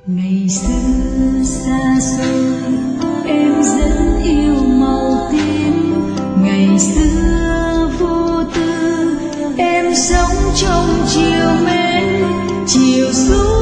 Ngày xưa xa xôi em rất yêu màu tím, ngày xưa vô tư em sống trong chiều mến chiều xuống.